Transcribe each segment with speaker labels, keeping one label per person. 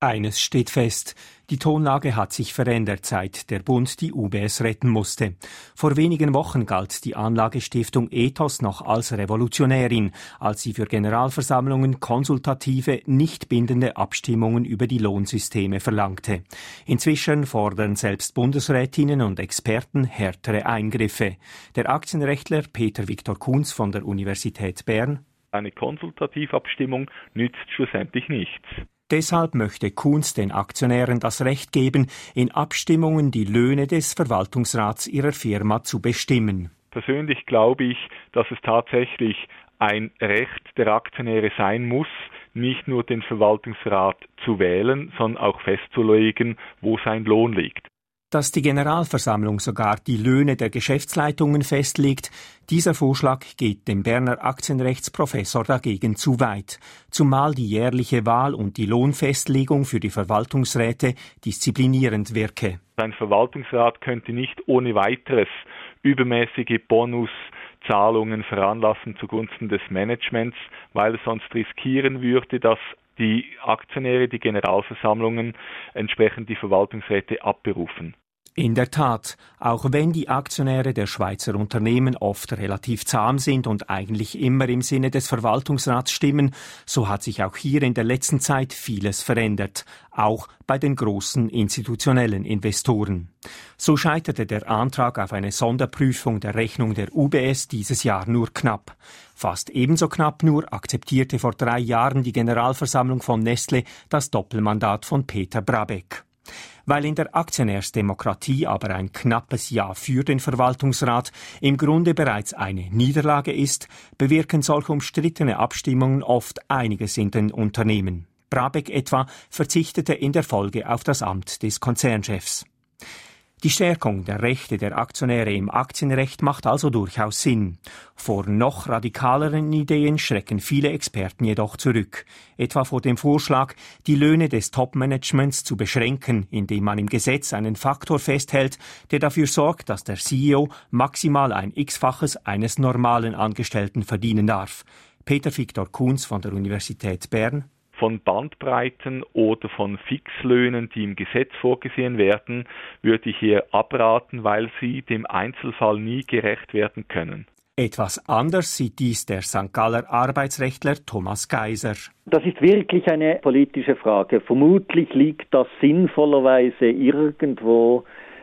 Speaker 1: Eines steht fest. Die Tonlage hat sich verändert, seit der Bund die UBS retten musste. Vor wenigen Wochen galt die Anlagestiftung Ethos noch als revolutionärin, als sie für Generalversammlungen konsultative, nicht bindende Abstimmungen über die Lohnsysteme verlangte. Inzwischen fordern selbst Bundesrätinnen und Experten härtere Eingriffe. Der Aktienrechtler Peter Viktor Kunz von der Universität Bern:
Speaker 2: Eine Konsultativabstimmung nützt schlussendlich nichts.
Speaker 1: Deshalb möchte Kunz den Aktionären das Recht geben, in Abstimmungen die Löhne des Verwaltungsrats ihrer Firma zu bestimmen.
Speaker 2: Persönlich glaube ich, dass es tatsächlich ein Recht der Aktionäre sein muss, nicht nur den Verwaltungsrat zu wählen, sondern auch festzulegen, wo sein Lohn liegt.
Speaker 1: Dass die Generalversammlung sogar die Löhne der Geschäftsleitungen festlegt, dieser Vorschlag geht dem Berner Aktienrechtsprofessor dagegen zu weit, zumal die jährliche Wahl und die Lohnfestlegung für die Verwaltungsräte disziplinierend wirke.
Speaker 2: Ein Verwaltungsrat könnte nicht ohne weiteres übermäßige Bonuszahlungen veranlassen zugunsten des Managements, weil es sonst riskieren würde, dass die Aktionäre, die Generalversammlungen entsprechend die Verwaltungsräte abberufen.
Speaker 1: In der Tat, auch wenn die Aktionäre der Schweizer Unternehmen oft relativ zahm sind und eigentlich immer im Sinne des Verwaltungsrats stimmen, so hat sich auch hier in der letzten Zeit vieles verändert, auch bei den großen institutionellen Investoren. So scheiterte der Antrag auf eine Sonderprüfung der Rechnung der UBS dieses Jahr nur knapp. Fast ebenso knapp nur akzeptierte vor 3 Jahren die Generalversammlung von Nestlé das Doppelmandat von Peter Brabeck. Weil in der Aktionärsdemokratie aber ein knappes Ja für den Verwaltungsrat im Grunde bereits eine Niederlage ist, bewirken solch umstrittene Abstimmungen oft einiges in den Unternehmen. Brabeck etwa verzichtete in der Folge auf das Amt des Konzernchefs. Die Stärkung der Rechte der Aktionäre im Aktienrecht macht also durchaus Sinn. Vor noch radikaleren Ideen schrecken viele Experten jedoch zurück. Etwa vor dem Vorschlag, die Löhne des Top-Managements zu beschränken, indem man im Gesetz einen Faktor festhält, der dafür sorgt, dass der CEO maximal ein X-faches eines normalen Angestellten verdienen darf. Peter Viktor Kunz von der Universität Bern:
Speaker 2: Von Bandbreiten oder von Fixlöhnen, die im Gesetz vorgesehen werden, würde ich hier abraten, weil sie dem Einzelfall nie gerecht werden können.
Speaker 1: Etwas anders sieht dies der St. Galler Arbeitsrechtler Thomas Geiser.
Speaker 3: Das ist wirklich eine politische Frage. Vermutlich liegt das sinnvollerweise irgendwo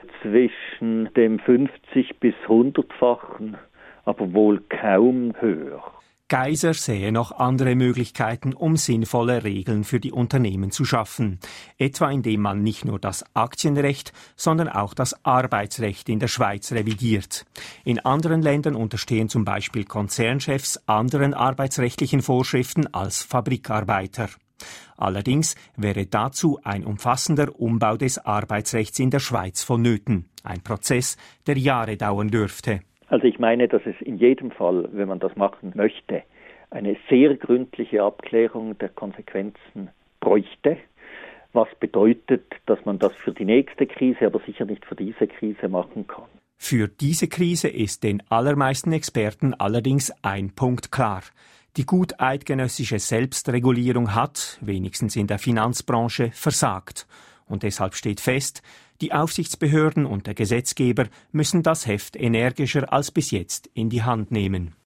Speaker 3: zwischen dem 50- bis 100-fachen, aber wohl kaum höher.
Speaker 1: Geiser sähe noch andere Möglichkeiten, um sinnvolle Regeln für die Unternehmen zu schaffen. Etwa indem man nicht nur das Aktienrecht, sondern auch das Arbeitsrecht in der Schweiz revidiert. In anderen Ländern unterstehen zum Beispiel Konzernchefs anderen arbeitsrechtlichen Vorschriften als Fabrikarbeiter. Allerdings wäre dazu ein umfassender Umbau des Arbeitsrechts in der Schweiz vonnöten. Ein Prozess, der Jahre dauern dürfte.
Speaker 3: Also ich meine, dass es in jedem Fall, wenn man das machen möchte, eine sehr gründliche Abklärung der Konsequenzen bräuchte, was bedeutet, dass man das für die nächste Krise, aber sicher nicht für diese Krise machen kann.
Speaker 1: Für diese Krise ist den allermeisten Experten allerdings ein Punkt klar. Die gut eidgenössische Selbstregulierung hat, wenigstens in der Finanzbranche, versagt. Und deshalb steht fest, die Aufsichtsbehörden und der Gesetzgeber müssen das Heft energischer als bis jetzt in die Hand nehmen.